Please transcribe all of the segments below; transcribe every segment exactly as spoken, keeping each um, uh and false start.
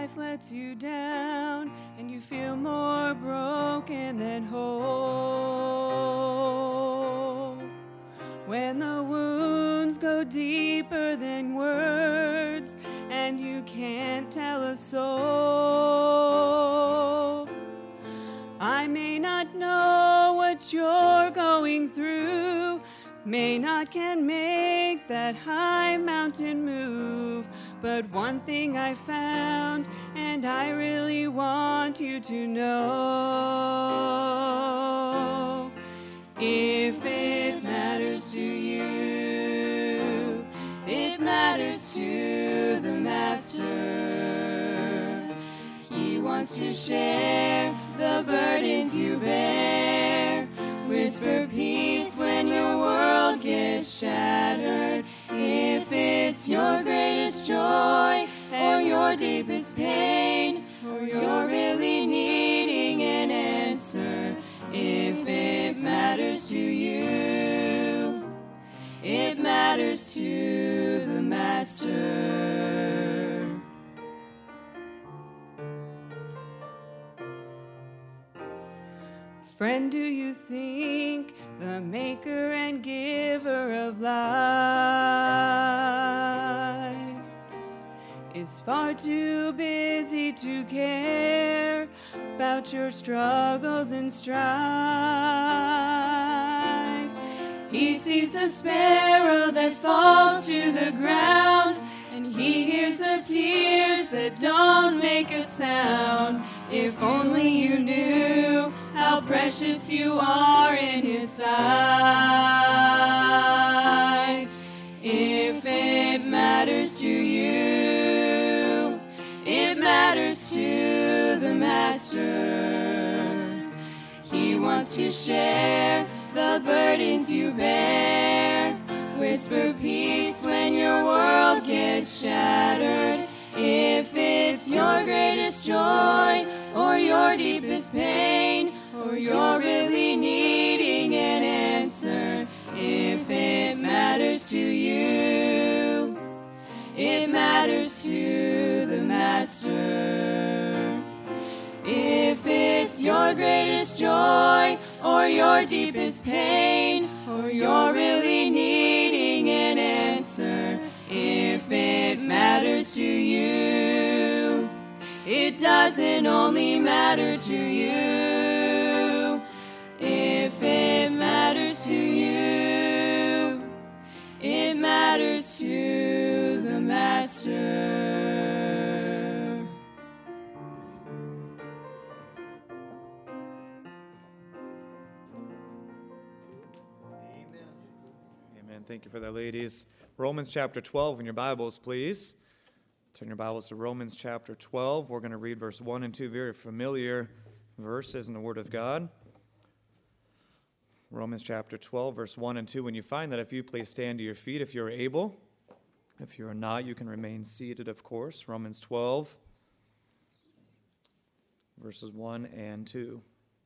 life lets you down and you feel more broken than whole, when the wounds go deeper than words and you can't tell a soul, I may not know what you're going through, may not can make that high mountain move, but one thing I found, and I really want you to know. If it matters to you, it matters to the Master. He wants to share the burdens you bear, whisper peace when your world gets shattered. If it's your greatest joy or your deepest pain, or you're really needing an answer, if it matters to you, it matters to the Master. Friend, do you think the maker and giver of life is far too busy to care about your struggles and strife? He sees the sparrow that falls to the ground, and he hears the tears that don't make a sound. If only you knew how precious you are in his sight. If it matters to you, it matters to the Master. He wants to share the burdens you bear, whisper peace when your world gets shattered. If it's your greatest joy or your deepest pain, or you're really needing an answer, if it matters to you, it matters to the Master. If it's your greatest joy or your deepest pain, or you're really needing an answer, if it matters to you, it doesn't only matter to you. If it matters to you, it matters to the Master. Amen. Thank you for that, ladies. Romans chapter twelve in your Bibles, please. Turn your Bibles to Romans chapter twelve. We're going to read verse one and two, very familiar verses in the Word of God. Romans chapter twelve, verse one and two. When you find that, if you please stand to your feet if you're able. If you're not, you can remain seated, of course. Romans twelve, verses one and two.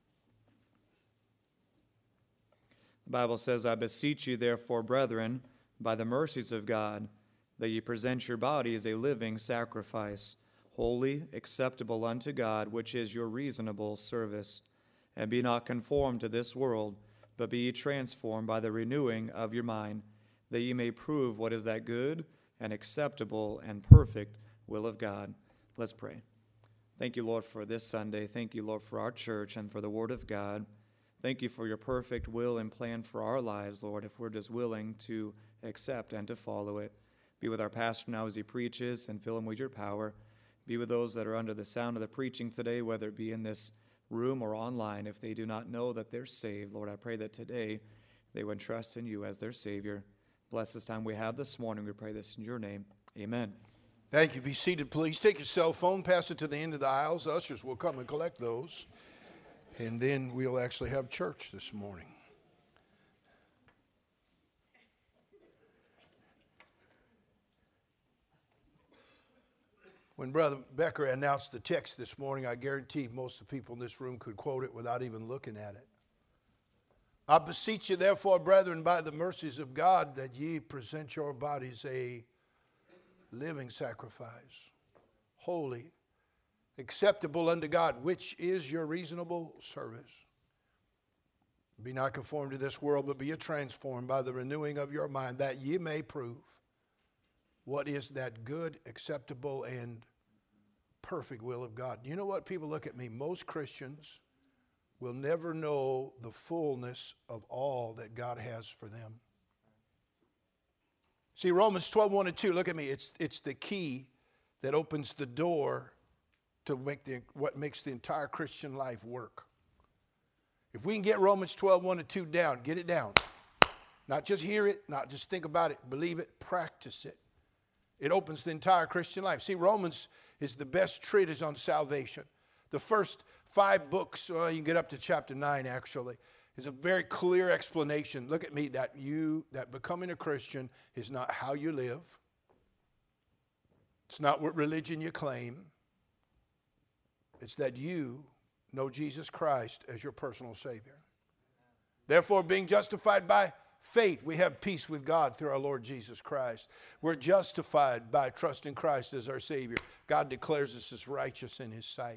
The Bible says, I beseech you, therefore, brethren, by the mercies of God, that ye present your bodies a living sacrifice, holy, acceptable unto God, which is your reasonable service. And be not conformed to this world, but be ye transformed by the renewing of your mind, that ye may prove what is that good and acceptable and perfect will of God. Let's pray. Thank you, Lord, for this Sunday. Thank you, Lord, for our church and for the Word of God. Thank you for your perfect will and plan for our lives, Lord, if we're just willing to accept and to follow it. Be with our pastor now as he preaches and fill him with your power. Be with those that are under the sound of the preaching today, whether it be in this room or online, if they do not know that they're saved. Lord, I pray that today they would trust in you as their Savior. Bless this time we have this morning. We pray this in your name. Amen. Thank you. Be seated, please. Take your cell phone, pass it to the end of the aisles. Ushers will come and collect those. And then we'll actually have church this morning. When Brother Becker announced the text this morning, I guarantee most of the people in this room could quote it without even looking at it. I beseech you, therefore, brethren, by the mercies of God, that ye present your bodies a living sacrifice, holy, acceptable unto God, which is your reasonable service. Be not conformed to this world, but be ye transformed by the renewing of your mind, that ye may prove what is that good, acceptable, and perfect will of God. You know what? People look at me. Most Christians will never know the fullness of all that God has for them. See, Romans twelve, one and two, look at me. It's, it's the key that opens the door to make the, what makes the entire Christian life work. If we can get Romans twelve, one and two down, get it down. Not just hear it, not just think about it, believe it, practice it. It opens the entire Christian life. See, Romans is the best treatise on salvation. The first five books, well, you can get up to chapter nine actually, is a very clear explanation. Look at me, that you, that becoming a Christian is not how you live. It's not what religion you claim. It's that you know Jesus Christ as your personal Savior. Therefore, being justified by faith, we have peace with God through our Lord Jesus Christ. We're justified by trusting Christ as our Savior. God declares us as righteous in His sight.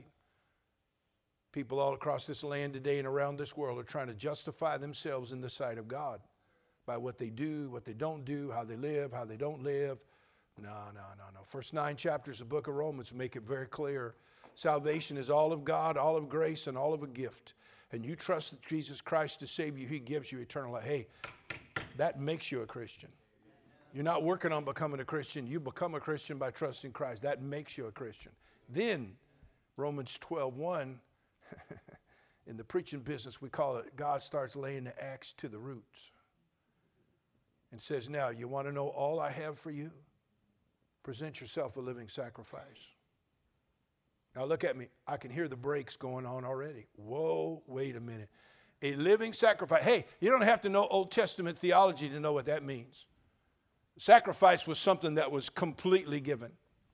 People all across this land today and around this world are trying to justify themselves in the sight of God by what they do, what they don't do, how they live, how they don't live. No, no, no, no. First nine chapters of the book of Romans make it very clear. Salvation is all of God, all of grace, and all of a gift. And you trust that Jesus Christ to save you, He gives you eternal life. Hey, that makes you a Christian. You're not working on becoming a Christian. You become a Christian by trusting Christ. That makes you a Christian. Then, Romans twelve, one, in the preaching business, we call it, God starts laying the axe to the roots. And says, now, you want to know all I have for you? Present yourself a living sacrifice. Now look at me. I can hear the brakes going on already. Whoa, wait a minute. A living sacrifice. Hey, you don't have to know Old Testament theology to know what that means. Sacrifice was something that was completely given.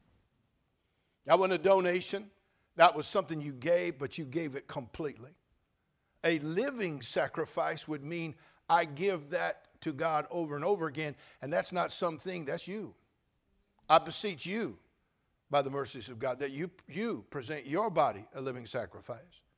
That wasn't a donation. That was something you gave, but you gave it completely. A living sacrifice would mean I give that to God over and over again, and that's not something, that's you. I beseech you, by the mercies of God, that you, you present your body a living sacrifice.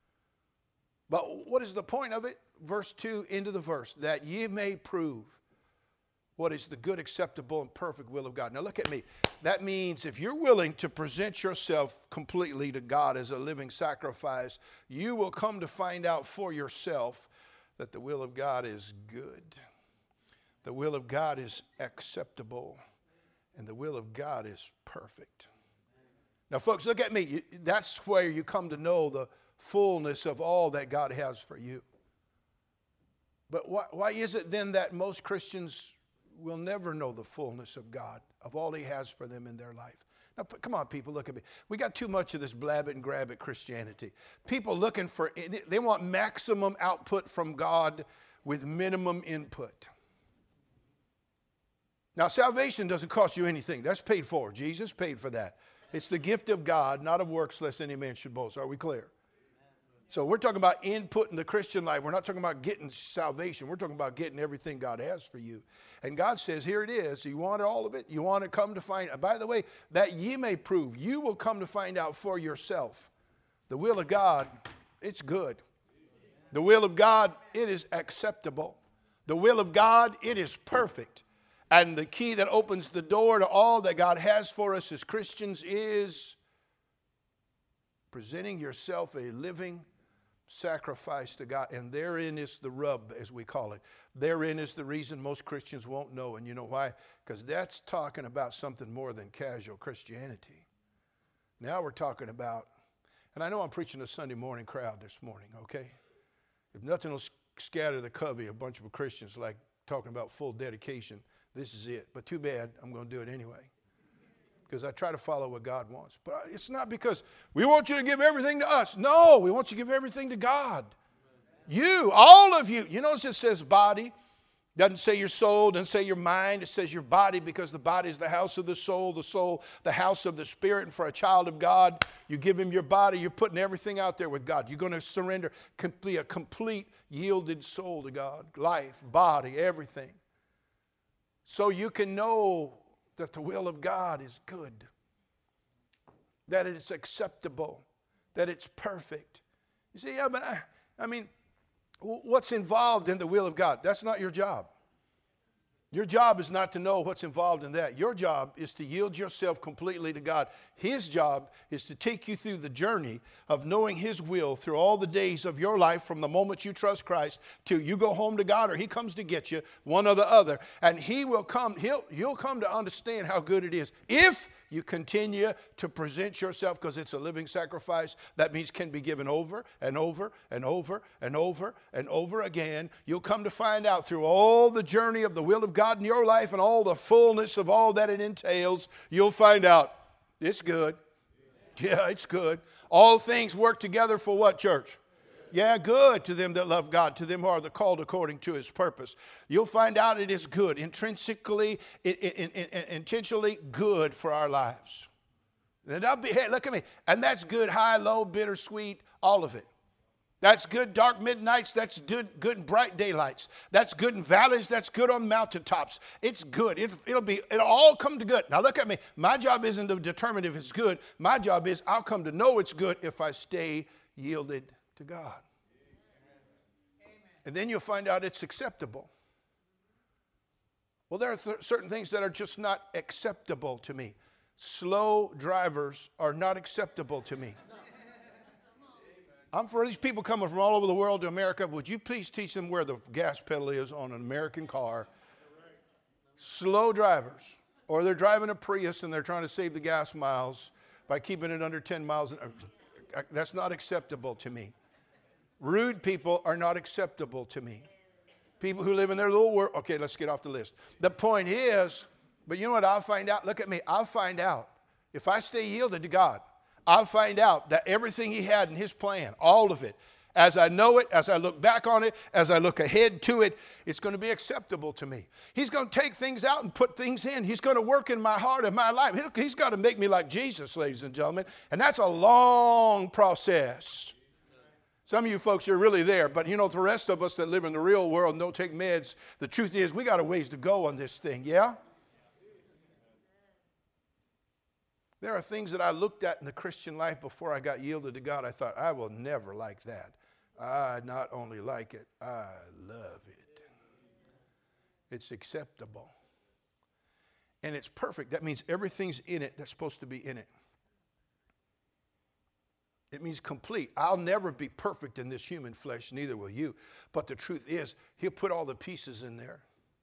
But what is the point of it? Verse two into the verse, that ye may prove what is the good, acceptable, and perfect will of God. Now look at me. That means if you're willing to present yourself completely to God as a living sacrifice, you will come to find out for yourself that the will of God is good. The will of God is acceptable. And the will of God is perfect. Now, folks, look at me. That's where you come to know the fullness of all that God has for you. But why, why is it then that most Christians will never know the fullness of God, of all He has for them in their life? Now, come on, people, look at me. We got too much of this blab it and grab it Christianity. People looking for, they want maximum output from God with minimum input. Now, salvation doesn't cost you anything. That's paid for. Jesus paid for that. It's the gift of God, not of works, lest any man should boast. Are we clear? So we're talking about input in the Christian life. We're not talking about getting salvation. We're talking about getting everything God has for you. And God says, here it is. You want all of it? You want to come to find out. By the way, that ye may prove. You will come to find out for yourself. The will of God, it's good. The will of God, it is acceptable. The will of God, it is perfect. And the key that opens the door to all that God has for us as Christians is presenting yourself a living sacrifice to God. And therein is the rub, as we call it. Therein is the reason most Christians won't know. And you know why? Because that's talking about something more than casual Christianity. Now we're talking about, and I know I'm preaching a Sunday morning crowd this morning, okay? If nothing will scatter the covey, a bunch of Christians like talking about full dedication, this is it. But too bad, I'm going to do it anyway. Because I try to follow what God wants. But it's not because we want you to give everything to us. No, we want you to give everything to God. You, all of you. You notice it says body. Doesn't say your soul, doesn't say your mind. It says your body, because the body is the house of the soul, the soul, the house of the Spirit. And for a child of God, you give Him your body. You're putting everything out there with God. You're going to surrender, be a complete yielded soul to God. Life, body, everything. So you can know that the will of God is good, that it is acceptable, that it's perfect. You say, yeah, but I, I mean, what's involved in the will of God? That's not your job. Your job is not to know what's involved in that. Your job is to yield yourself completely to God. His job is to take you through the journey of knowing His will through all the days of your life, from the moment you trust Christ to you go home to God, or He comes to get you, one or the other. And He will come, he'll, you'll come to understand how good it is. If you continue to present yourself, because it's a living sacrifice, that means can be given over and over and over and over and over again. You'll come to find out through all the journey of the will of God in your life and all the fullness of all that it entails, you'll find out it's good. Yeah, it's good. All things work together for what, church? Yeah, good to them that love God, to them who are the called according to His purpose. You'll find out it is good, intrinsically, it, it, it, it, intentionally good for our lives. And that'll be, hey, look at me. And that's good, high, low, bittersweet, all of it. That's good dark midnights. That's good, good in bright daylights. That's good in valleys. That's good on mountaintops. It's good. It, it'll be, it'll all come to good. Now look at me. My job isn't to determine if it's good. My job is I'll come to know it's good if I stay yielded to God. Amen. And then you'll find out it's acceptable. Well, there are th- certain things that are just not acceptable to me. Slow drivers are not acceptable to me. I'm for these people coming from all over the world to America. Would you please teach them where the gas pedal is on an American car? Slow drivers. Or they're driving a Prius and they're trying to save the gas miles by keeping it under ten miles. That's not acceptable to me. Rude people are not acceptable to me. People who live in their little world. Okay, let's get off the list. The point is, but you know what I'll find out? Look at me. I'll find out. If I stay yielded to God, I'll find out that everything He had in His plan, all of it, as I know it, as I look back on it, as I look ahead to it, it's going to be acceptable to me. He's going to take things out and put things in. He's going to work in my heart and my life. He's got to make me like Jesus, ladies and gentlemen. And that's a long process. Some of you folks are really there, but you know, the rest of us that live in the real world and don't take meds, the truth is we got a ways to go on this thing, yeah? There are things that I looked at in the Christian life before I got yielded to God. I thought, I will never like that. I not only like it, I love it. It's acceptable. And it's perfect. That means everything's in it that's supposed to be in it. It means complete. I'll never be perfect in this human flesh, neither will you. But the truth is, He'll put all the pieces in there.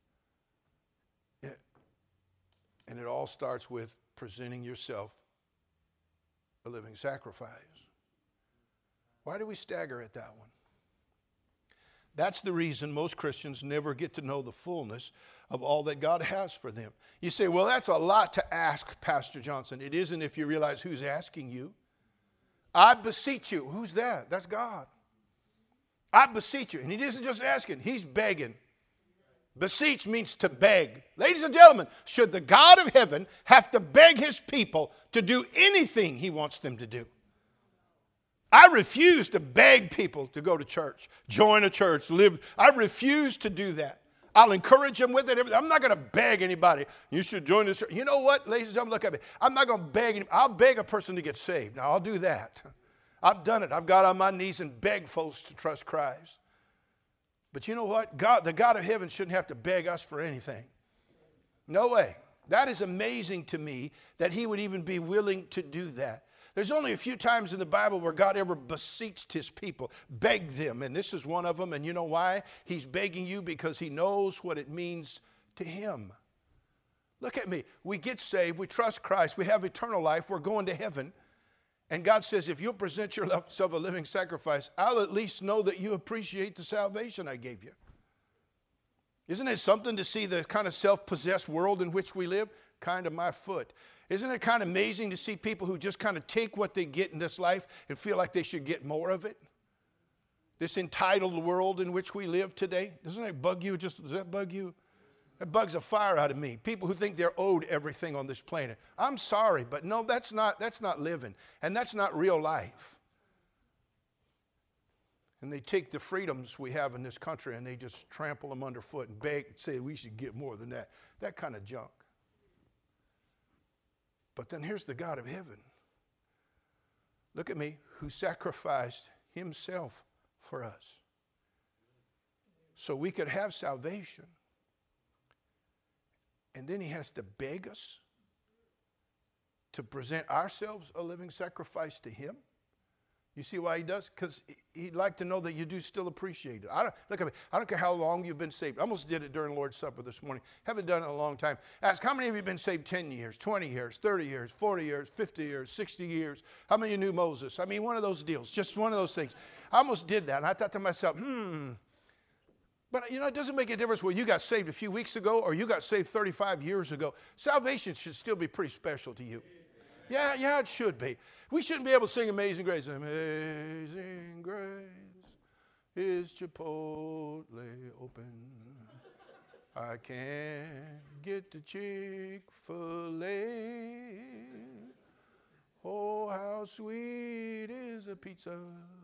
And it all starts with presenting yourself a living sacrifice. Why do we stagger at that one? That's the reason most Christians never get to know the fullness of all that God has for them. You say, well, that's a lot to ask, Pastor Johnson. It isn't if you realize who's asking you. I beseech you. Who's that? That's God. I beseech you. And He isn't just asking, He's begging. Beseech means to beg. Ladies and gentlemen, should the God of heaven have to beg His people to do anything He wants them to do? I refuse to beg people to go to church, join a church, live. I refuse to do that. I'll encourage them with it. I'm not going to beg anybody. You should join this church. You know what, ladies and gentlemen, look at me. I'm not going to beg anybody. I'll beg a person to get saved. Now, I'll do that. I've done it. I've got on my knees and begged folks to trust Christ. But you know what? God, the God of heaven shouldn't have to beg us for anything. No way. That is amazing to me that He would even be willing to do that. There's only a few times in the Bible where God ever beseeched His people, begged them, and this is one of them. And you know why? He's begging you because He knows what it means to Him. Look at me. We get saved. We trust Christ. We have eternal life. We're going to heaven. And God says, if you'll present yourself a living sacrifice, I'll at least know that you appreciate the salvation I gave you. Isn't it something to see the kind of self-possessed world in which we live? Kind of my foot. Isn't it kind of amazing to see people who just kind of take what they get in this life and feel like they should get more of it? This entitled world in which we live today. Doesn't that bug you? Just, does that bug you? That bugs a fire out of me. People who think they're owed everything on this planet. I'm sorry, but no, that's not, that's not living. And that's not real life. And they take the freedoms we have in this country and they just trample them underfoot and beg and say we should get more than that. That kind of junk. But then here's the God of heaven look at me, who sacrificed himself for us so we could have salvation. And then he has to beg us to present ourselves a living sacrifice to him. You see why he does? Because he'd like to know that you do still appreciate it. I don't, look at me. I don't care how long you've been saved. I almost did it during Lord's Supper this morning. Haven't done it in a long time. Ask, how many of you have been saved ten years, twenty years, thirty years, forty years, fifty years, sixty years? How many of you knew Moses? I mean, one of those deals. Just one of those things. I almost did that. And I thought to myself, hmm. But, you know, it doesn't make a difference whether you got saved a few weeks ago or you got saved thirty-five years ago. Salvation should still be pretty special to you. Yeah, yeah, it should be. We shouldn't be able to sing Amazing Grace. Amazing Grace is Chipotle open. I can't get to Chick-fil-A. Oh, how sweet is a pizza.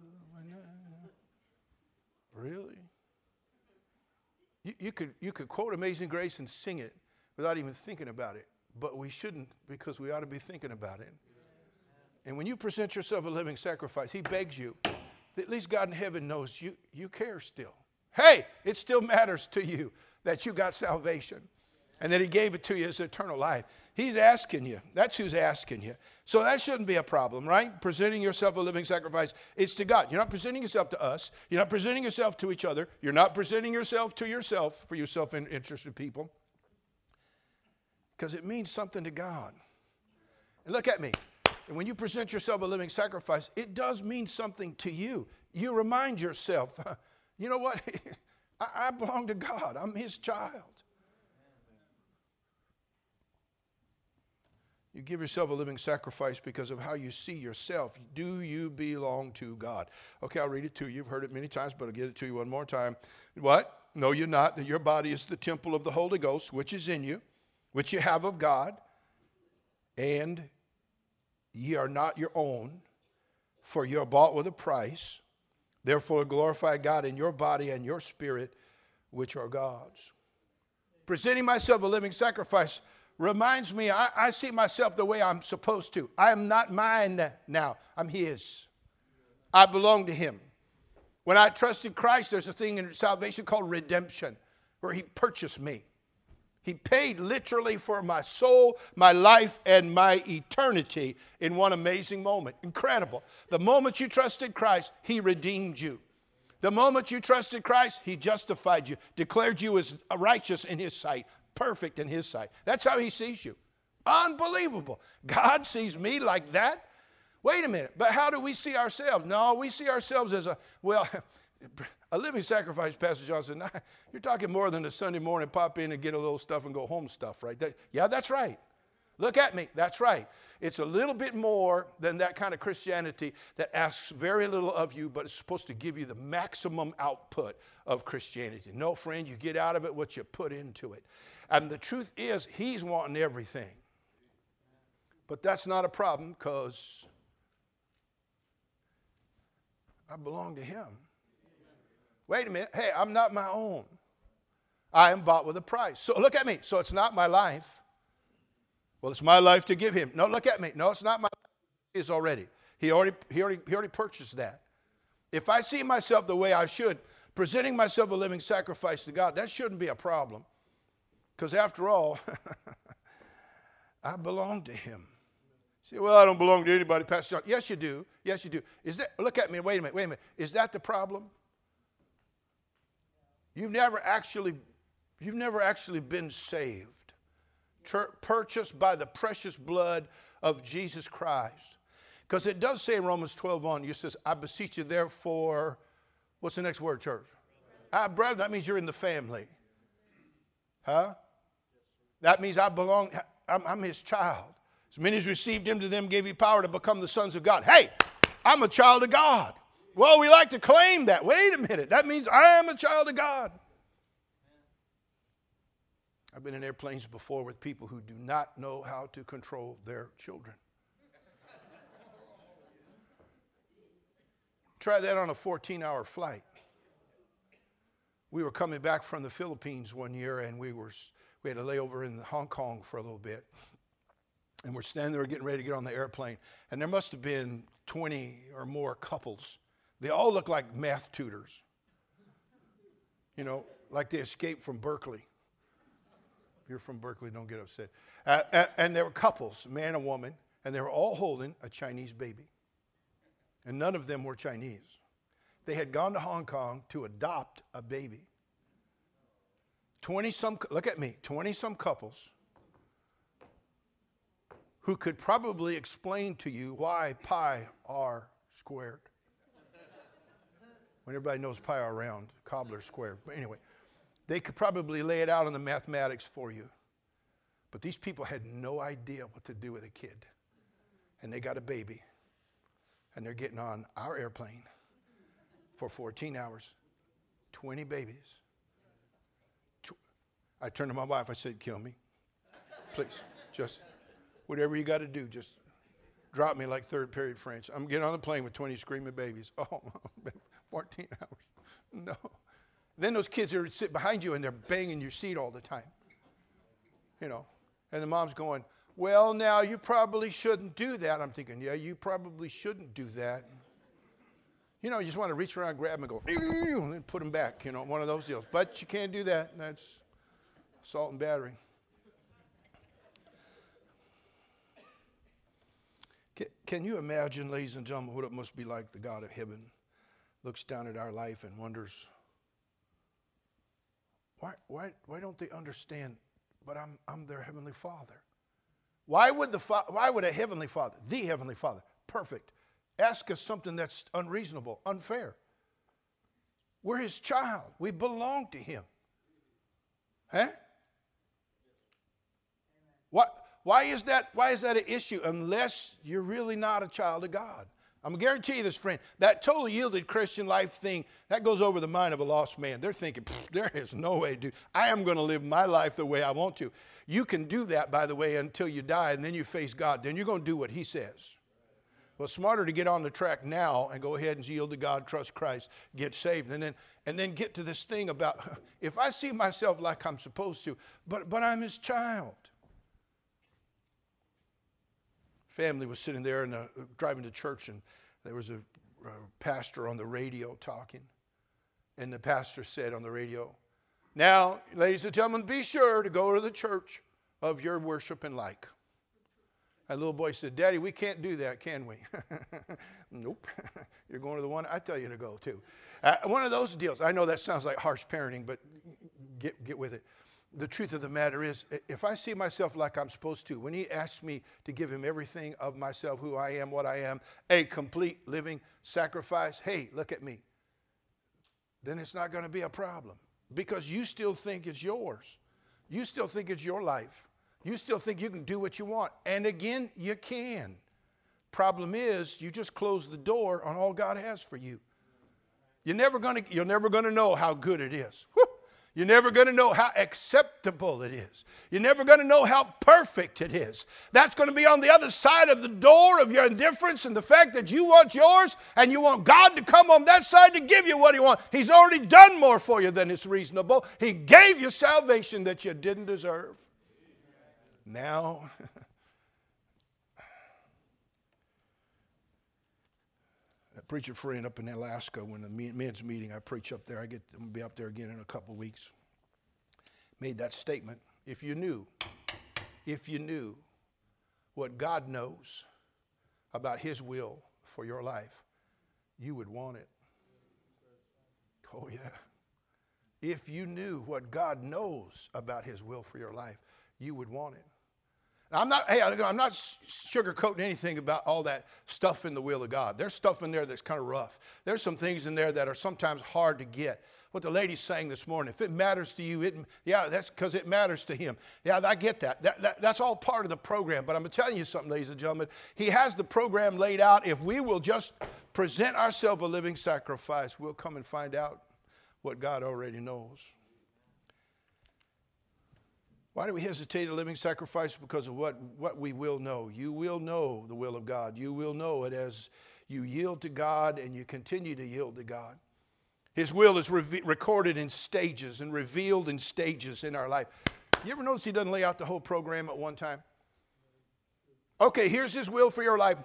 Really? You, you could you could quote Amazing Grace and sing it without even thinking about it. But we shouldn't, because we ought to be thinking about it. And when you present yourself a living sacrifice, he begs you that at least God in heaven knows you, you care still. Hey, it still matters to you that you got salvation and that he gave it to you as eternal life. He's asking you. That's who's asking you. So that shouldn't be a problem, right? Presenting yourself a living sacrifice. It's to God. You're not presenting yourself to us. You're not presenting yourself to each other. You're not presenting yourself to yourself for you self-interested people. Because it means something to God. And look at me. And when you present yourself a living sacrifice, it does mean something to you. You remind yourself, you know what? I, I belong to God. I'm his child. You give yourself a living sacrifice because of how you see yourself. Do you belong to God? Okay, I'll read it to you. You've heard it many times, but I'll get it to you one more time. What? No, you're not. That your body is the temple of the Holy Ghost, which is in you, which you have of God, and ye are not your own, for you are bought with a price. Therefore glorify God in your body and your spirit, which are God's. Presenting myself a living sacrifice reminds me, I, I see myself the way I'm supposed to. I am not mine now. I'm his. I belong to him. When I trusted Christ, there's a thing in salvation called redemption, where he purchased me. He paid literally for my soul, my life, and my eternity in one amazing moment. Incredible. The moment you trusted Christ, he redeemed you. The moment you trusted Christ, he justified you, declared you as righteous in his sight, perfect in his sight. That's how he sees you. Unbelievable. God sees me like that? Wait a minute, but how do we see ourselves? No, we see ourselves as a, well, a living sacrifice, Pastor Johnson. You're talking more than a Sunday morning pop in and get a little stuff and go home stuff, right? That, yeah, that's right. Look at me. That's right. It's a little bit more than that kind of Christianity that asks very little of you, but it's supposed to give you the maximum output of Christianity. No, friend, you get out of it what you put into it. And the truth is, he's wanting everything. But that's not a problem because I belong to him. Wait a minute. Hey, I'm not my own. I am bought with a price. So look at me. So it's not my life. Well, it's my life to give him. No, look at me. No, it's not my life. It is already. He already, he already, he already purchased that. If I see myself the way I should, presenting myself a living sacrifice to God, that shouldn't be a problem. Because after all, I belong to him. Say, well, I don't belong to anybody, Pastor John. Yes, you do. Yes, you do. Is that? Look at me. Wait a minute. Wait a minute. Is that the problem? You've never actually, you've never actually been saved, purchased by the precious blood of Jesus Christ. Because it does say in Romans twelve one, it says, I beseech you therefore, what's the next word, church? Ah, brother, that means you're in the family. Huh? That means I belong, I'm, I'm his child. As many as received him, to them gave he power to become the sons of God. Hey, I'm a child of God. Well, we like to claim that. Wait a minute. That means I am a child of God. I've been in airplanes before with people who do not know how to control their children. Try that on a fourteen-hour flight. We were coming back from the Philippines one year, and we were we had a layover in Hong Kong for a little bit. And we're standing there getting ready to get on the airplane. And there must have been twenty or more couples. They all look like math tutors. You know, like they escaped from Berkeley. If you're from Berkeley, don't get upset. Uh, and, and there were couples, a man and a woman, and they were all holding a Chinese baby. And none of them were Chinese. They had gone to Hong Kong to adopt a baby. twenty-some, look at me, twenty-some couples who could probably explain to you why pi r squared. When everybody knows pi r round, cobbler squared. But anyway, they could probably lay it out in the mathematics for you. But these people had no idea what to do with a kid. And they got a baby. And they're getting on our airplane for fourteen hours. twenty babies. I turned to my wife, I said, kill me. Please, just whatever you got to do, just drop me like third period French. I'm getting on the plane with twenty screaming babies. Oh, fourteen hours. No. Then those kids are sit behind you and they're banging your seat all the time. You know, and the mom's going, well, now you probably shouldn't do that. I'm thinking, yeah, you probably shouldn't do that. You know, you just want to reach around, grab them and go, and then put them back, you know, one of those deals. But you can't do that. That's assault and battery. Can you imagine, ladies and gentlemen, what it must be like the God of heaven looks down at our life and wonders, why, why, why don't they understand, but I'm, I'm their heavenly Father? Why would, the fa- why would a heavenly Father, the heavenly Father, perfect, ask us something that's unreasonable, unfair? We're his child. We belong to him. Huh? What? Why is that, why is that an issue unless you're really not a child of God? I'm going to guarantee you this, friend, that total yielded Christian life thing, that goes over the mind of a lost man. They're thinking, there is no way, dude. I am going to live my life the way I want to. You can do that, by the way, until you die, and then you face God. Then you're going to do what he says. Well, it's smarter to get on the track now and go ahead and yield to God, trust Christ, get saved, and then and then get to this thing about, if I see myself like I'm supposed to, but but I'm his child. Family was sitting there and the, driving to church, and there was a, a pastor on the radio talking. And the pastor said on the radio, now, ladies and gentlemen, be sure to go to the church of your worship and like. And little boy said, Daddy, we can't do that, can we? Nope. You're going to the one I tell you to go to. Uh, one of those deals. I know that sounds like harsh parenting, but get, get with it. The truth of the matter is, if I see myself like I'm supposed to, when he asks me to give him everything of myself, who I am, what I am, a complete living sacrifice, hey, look at me, then it's not going to be a problem because you still think it's yours. You still think it's your life. You still think you can do what you want. And again, you can. Problem is, you just close the door on all God has for you. You're never going to, you're never going to know how good it is. Woo! You're never going to know how acceptable it is. You're never going to know how perfect it is. That's going to be on the other side of the door of your indifference and the fact that you want yours and you want God to come on that side to give you what he wants. He's already done more for you than is reasonable. He gave you salvation that you didn't deserve. Now, a preacher friend up in Alaska, when the men's meeting, I preach up there. I get I'm gonna be up there again in a couple of weeks. Made that statement. If you knew, if you knew what God knows about his will for your life, you would want it. Oh yeah. If you knew what God knows about his will for your life, you would want it. Now, I'm not, hey, I'm not sugarcoating anything about all that stuff in the will of God. There's stuff in there that's kind of rough. There's some things in there that are sometimes hard to get. What the lady's saying this morning, if it matters to you, it, yeah, that's because it matters to him. Yeah, I get that. That, that. That's all part of the program. But I'm telling you something, ladies and gentlemen. He has the program laid out. If we will just present ourselves a living sacrifice, we'll come and find out what God already knows. Why do we hesitate a living sacrifice? Because of what, what we will know. You will know the will of God. You will know it as you yield to God and you continue to yield to God. His will is re- recorded in stages and revealed in stages in our life. You ever notice he doesn't lay out the whole program at one time? Okay, here's his will for your life. Woo!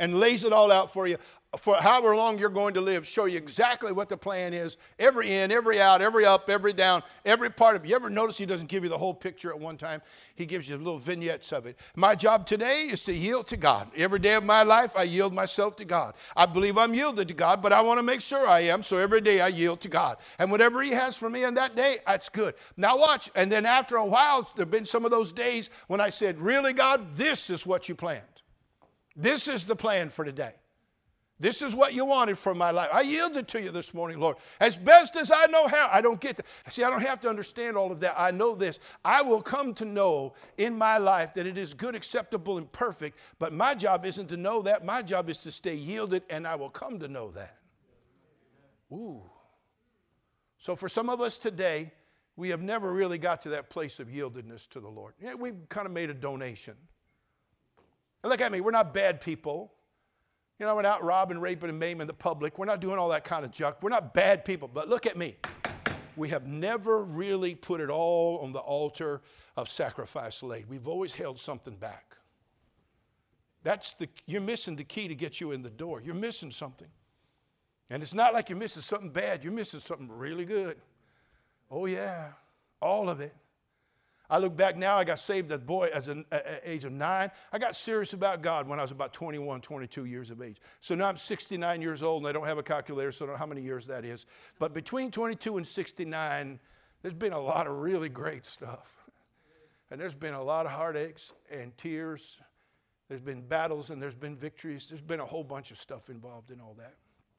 and lays it all out for you for however long you're going to live, show you exactly what the plan is, every in, every out, every up, every down, every part of it. You ever notice he doesn't give you the whole picture at one time? He gives you little vignettes of it. My job today is to yield to God. Every day of my life, I yield myself to God. I believe I'm yielded to God, but I want to make sure I am, so every day I yield to God. And whatever he has for me on that day, that's good. Now watch, and then after a while, there have been some of those days when I said, really, God, this is what you planned. This is the plan for today. This is what you wanted from my life. I yielded to you this morning, Lord. As best as I know how. I don't get that. See, I don't have to understand all of that. I know this. I will come to know in my life that it is good, acceptable, and perfect. But my job isn't to know that. My job is to stay yielded, and I will come to know that. Ooh. So for some of us today, we have never really got to that place of yieldedness to the Lord. Yeah, we've kind of made a donation. Look at me. We're not bad people. You know, we're not robbing, raping, and maiming the public. We're not doing all that kind of junk. We're not bad people. But look at me. We have never really put it all on the altar of sacrifice laid. We've always held something back. That's the, you're missing the key to get you in the door. You're missing something. And it's not like you're missing something bad. You're missing something really good. Oh, yeah. All of it. I look back now, I got saved as a boy at the age of nine. I got serious about God when I was about twenty-one, twenty-two years of age. So now I'm sixty-nine years old, and I don't have a calculator, so I don't know how many years that is. But between twenty-two and sixty-nine, there's been a lot of really great stuff. And there's been a lot of heartaches and tears. There's been battles and there's been victories. There's been a whole bunch of stuff involved in all that.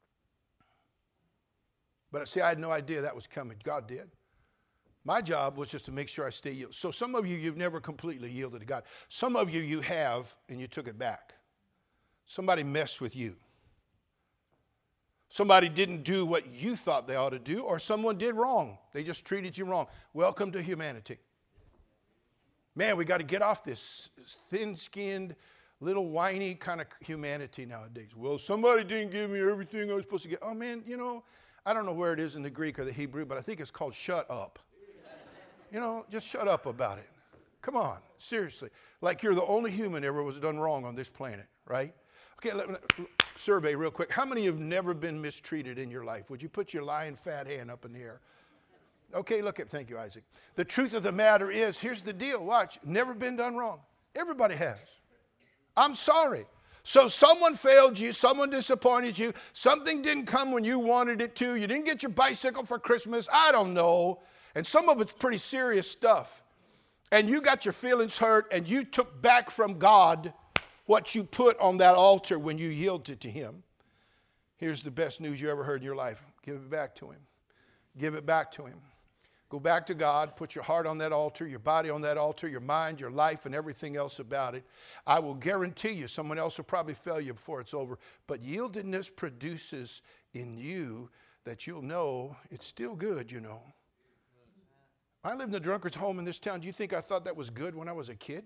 But see, I had no idea that was coming. God did. My job was just to make sure I stay yielded. So some of you, you've never completely yielded to God. Some of you, you have, and you took it back. Somebody messed with you. Somebody didn't do what you thought they ought to do, or someone did wrong. They just treated you wrong. Welcome to humanity. Man, we got to get off this thin-skinned, little whiny kind of humanity nowadays. Well, somebody didn't give me everything I was supposed to get. Oh, man, you know, I don't know where it is in the Greek or the Hebrew, but I think it's called shut up. You know, just shut up about it. Come on, seriously. Like you're the only human ever was done wrong on this planet, right? Okay, let me survey real quick. How many have never been mistreated in your life? Would you put your lying fat hand up in the air? Okay, look at, thank you, Isaac. The truth of the matter is, here's the deal. Watch, never been done wrong. Everybody has. I'm sorry. So someone failed you, someone disappointed you, something didn't come when you wanted it to, you didn't get your bicycle for Christmas, I don't know. And some of it's pretty serious stuff. And you got your feelings hurt and you took back from God what you put on that altar when you yielded to him. Here's the best news you ever heard in your life. Give it back to him. Give it back to him. Go back to God, put your heart on that altar, your body on that altar, your mind, your life, and everything else about it. I will guarantee you someone else will probably fail you before it's over. But yieldedness produces in you that you'll know it's still good, you know. I lived in a drunkard's home in this town. Do you think I thought that was good when I was a kid?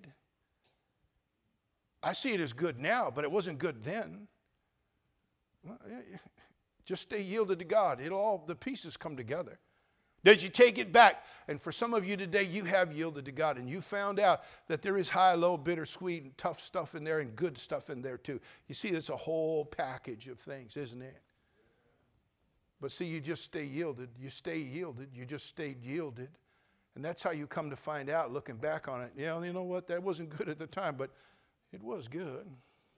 I see it as good now, but it wasn't good then. Just stay yielded to God. It'll all, the pieces come together. Did you take it back? And for some of you today, you have yielded to God, and you found out that there is high, low, bitter, sweet, and tough stuff in there, and good stuff in there too. You see, it's a whole package of things, isn't it? But see, you just stay yielded. You stay yielded. You just stayed yielded. And that's how you come to find out, looking back on it. Yeah, you know what? That wasn't good at the time, but it was good.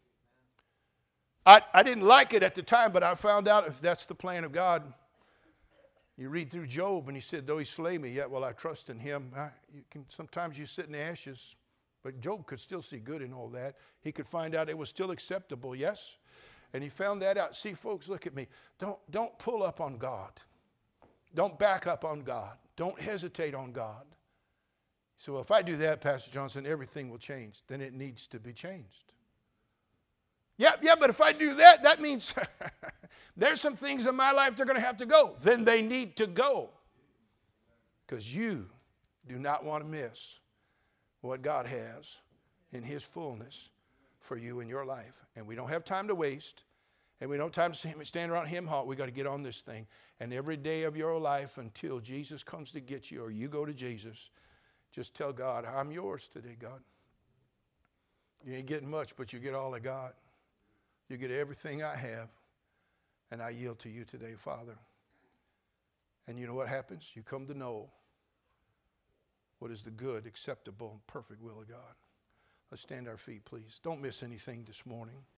I, I didn't like it at the time, but I found out if that's the plan of God. You read through Job, and he said, though he slay me, yet will I trust in him. I, you can, sometimes you sit in the ashes, but Job could still see good in all that. He could find out it was still acceptable, yes? And he found that out. See, folks, look at me. Don't, don't pull up on God. Don't back up on God. Don't hesitate on God. So well, if I do that, Pastor Johnson, everything will change. Then it needs to be changed. Yeah, yeah, but if I do that, that means there's some things in my life that are going to have to go. Then they need to go. Because you do not want to miss what God has in his fullness for you in your life. And we don't have time to waste. And we don't have time to stand around him halt. We got to get on this thing. And every day of your life until Jesus comes to get you or you go to Jesus, just tell God, I'm yours today, God. You ain't getting much, but you get all I got. You get everything I have, and I yield to you today, Father. And you know what happens? You come to know what is the good, acceptable, and perfect will of God. Let's stand our feet, please. Don't miss anything this morning.